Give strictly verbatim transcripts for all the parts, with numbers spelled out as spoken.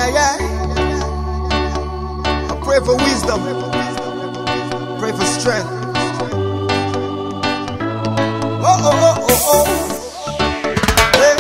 yeah, yeah. I pray for wisdom, pray for strength. Oh, oh, oh, oh, oh. Hey.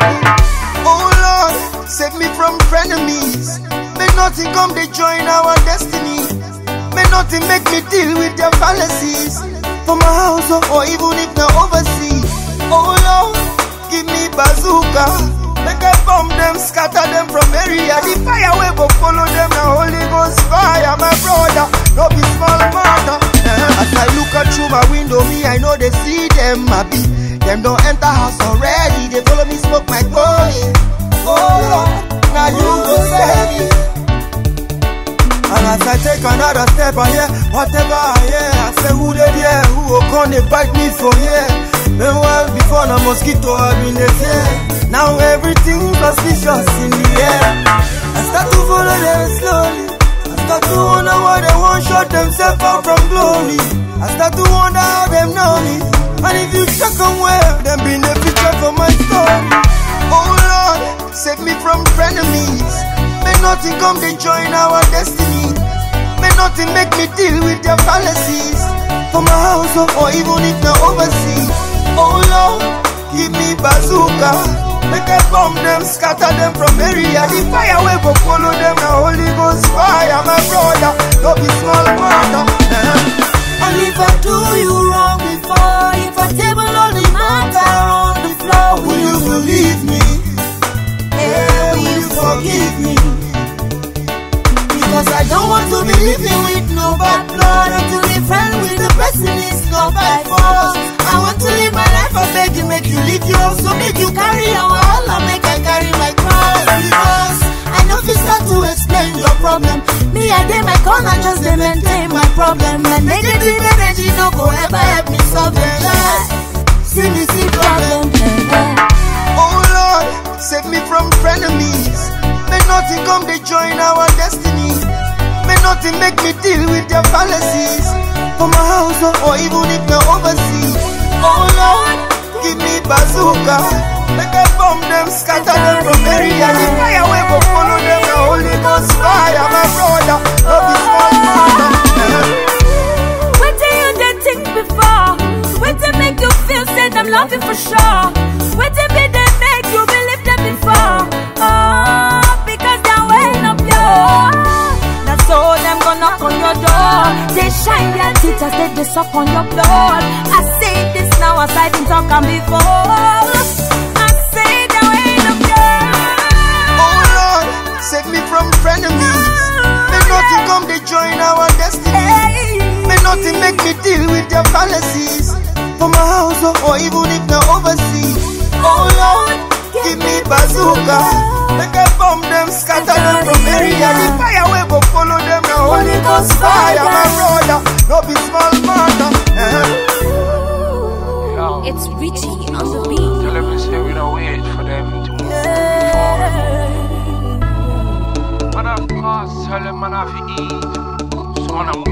Oh Lord, save me from frenemies. May nothing come to join our destiny. May nothing make me deal with their fallacies. For my house or even if they're overseas. Oh Lord, give me bazooka. Make I bomb them, scatter them from area. The fire will go follow them. The Holy Ghost fire, my brother. No be small matter. Uh, as I look out through my window, me I know they see them happy. Them don't enter house already. They follow me smoke my glory. Oh Lord, now you go save me. And as I take another step, I hear whatever I hear. I say who they there, who will come they bite me for here. Meanwhile before the mosquito I've been there. Now everything suspicious in the air. I start to follow them slowly. I start to wonder why they won't shut themselves out from glory. I start to wonder how them know me. And if you check on where, them been the picture for my story. Oh Lord, save me from frenemies. May nothing come to join our destiny. May nothing make me deal with their fallacies. For my house or even if they're overseas. Oh Lord, give me bazooka. Make I bomb them, scatter them from area. The fire will go follow them. The Holy Ghost fire, my brother. Don't be small matter. And if I do you wrong before, if I table all the matter on the floor, will you believe me? Yeah, will you forgive me? Because I don't want to be living with no bad blood. And to be friends with the person is not by force. I want to live my life, I beg you, make you live yours. So make you carry your all, I make I carry my cross. Because I know if you start to explain your problem, me I dey my corner, just dey maintain my problem. And negative energy no go ever help me solve it. See me see problem. Oh Lord, save me from frenemies. May nothing come to join our destiny. May nothing make me deal with their fallacies. For my house or even if they're overseas. Oh Lord, give me bazooka. Make I bomb them, scatter them from area. The fire will go follow them. The Holy Ghost fire, my brother. Don't be small matter. What do you did think before? What did make you feel said I'm loving for sure? What did they make you believe that before? Oh, because they're weighing up your. That's all them gonna knock on your door. They shine their teeth as they they suck on your blood. I say this now as I didn't talk on before. I say they're weighing up your. Oh Lord, save me from frenemies. May nothing come to join our destiny. May nothing make me deal with their fallacies. For my house or even if they're overseas. Oh Lord, give me bazooka. Make I bomb them, scatter them from area. The fire will go follow them. The Holy Ghost fire, my brother. Don't be small matter. It's Richie on the beat. Tell them to say we don't wait for them to move. Man, of course, tell them man have to eat. So man, I'm